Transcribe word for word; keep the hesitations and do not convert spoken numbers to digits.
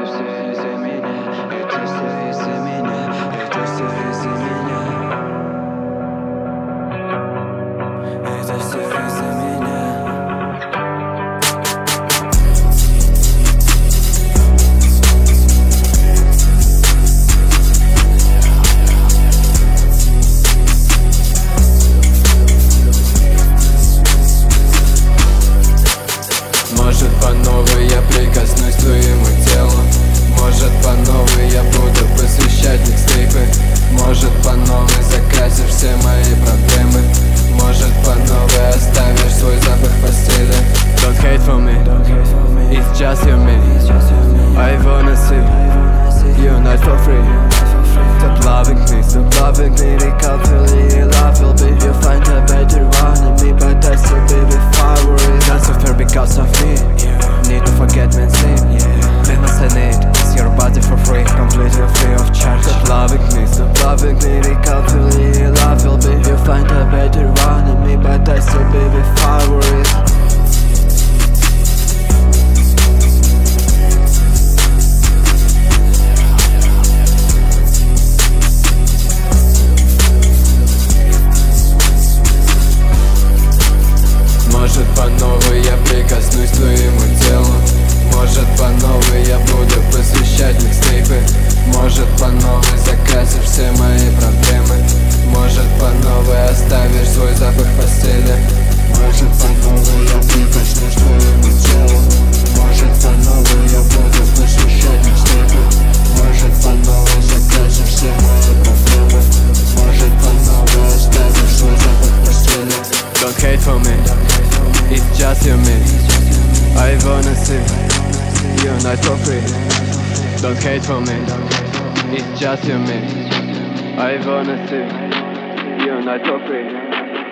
все из-за меня, это все из-за меня, это все из-за меня. Это все из-за меня. Может, по новой я прикоснусь к твоему телу. Может, по новой я буду посвящать микстейпы. Может, по новой закрасишь все мои проблемы. Может, по новой оставишь свой запах в постели. Don't hate for me, it's just you me. I wanna see you not for free. Stop loving me, stop loving me. Recall feeling love will be. You find a better one in me, but I still be the favorite. Not suffer because of me. Need to forget me and sleep. Then what I need is your body for free, completely free of charge. Stop loving me, stop loving me. Recall feeling love will be. You find a better one in me, but I still be the favorite. Может, по новой я прикоснусь к твоему телу. Может, по новой я буду посвящать микстейпы. Может, по новой закрасишь все мои проблемы. Может, по новой оставишь свой запах в постели. Может, по новой я прикоснусь к твоему телу. Может, по новой я буду посвящать микстейпы. Может, по новой закрасишь все мои проблемы. Может, по новой оставишь свой запах в постели. Don't hate for me, it's just you me. I wanna see you not for free. Don't hate for me, it's just you me. I wanna see you not for free.